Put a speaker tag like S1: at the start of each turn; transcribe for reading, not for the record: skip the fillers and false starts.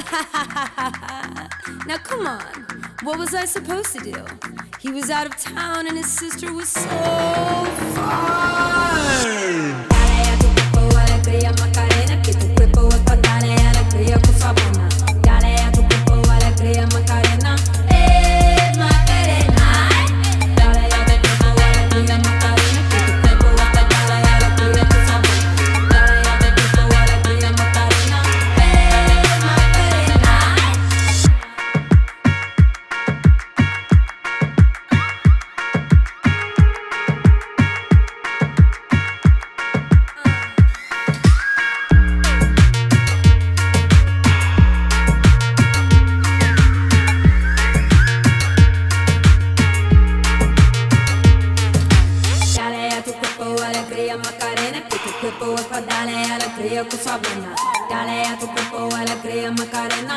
S1: Now come on, what was I supposed to do? He was out of town and his sister was so fine. Dale a tu cuerpo alegría Macarena, que tu cuerpo es para darle alegría con sabona. Dale a tu cuerpo alegría Macarena, Macarena. Dale a tu cuerpo alegría Macarena, que tu cuerpo es para darle alegría con sabona. Dale a tu cuerpo alegría Macarena, Macarena. Dale a tu cuerpo alegría Macarena, que tu cuerpo es para darle alegría con sabana. Dale a tu cuerpo alegría Macarena,